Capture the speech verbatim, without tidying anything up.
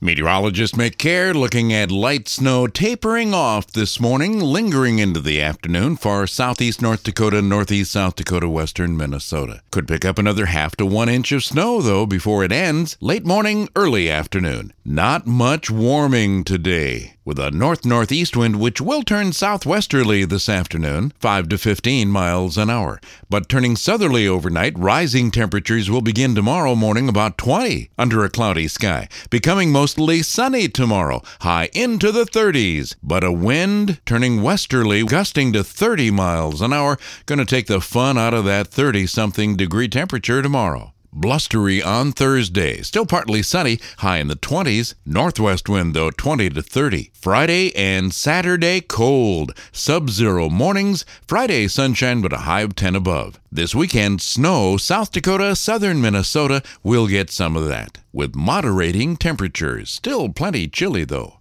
Meteorologist Mick Care looking at light snow tapering off this morning, lingering into the afternoon for southeast North Dakota, northeast South Dakota, western Minnesota. Could pick up another half to one inch of snow, though, before it ends. Late morning, early afternoon. Not much warming today, with a north-northeast wind which will turn southwesterly this afternoon, five to fifteen miles an hour. But turning southerly overnight, rising temperatures will begin tomorrow morning about twenty under a cloudy sky, becoming mostly sunny tomorrow, high into the thirties. But a wind turning westerly, gusting to thirty miles an hour, going to take the fun out of that thirty-something degree temperature tomorrow. Blustery on Thursday. Still partly sunny, high in the twenties. Northwest wind, though, twenty to thirty. Friday and Saturday, cold. Sub-zero mornings. Friday, sunshine, but a high of ten above. This weekend, snow. South Dakota, southern Minnesota will get some of that, with moderating temperatures. Still plenty chilly, though.